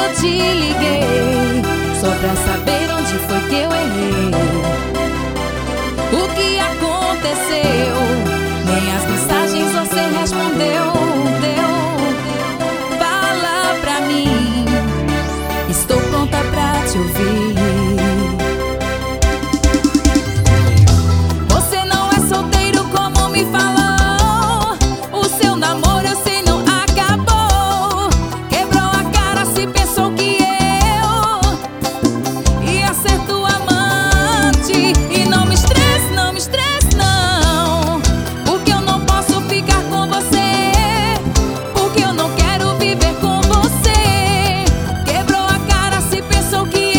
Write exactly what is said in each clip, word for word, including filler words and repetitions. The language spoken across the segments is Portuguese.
te liguei só pra saber onde foi que eu errei. O que aconteceu? Nem as mensagens você respondeu. Deu. Fala pra mim, estou pronta pra te ouvir. Você não é solteiro como me falou. O seu namoro eu sei não acabou. Quebrou a cara se pensou que eu ia ser tua amante. E não me estresse, não me estresse não, porque eu não posso ficar com você, porque eu não quero viver com você. Quebrou a cara se pensou que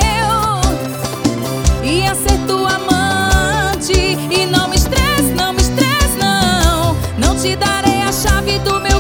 eu ia ser tua amante. E não me estresse, não me estresse não, não te darei a chave do meu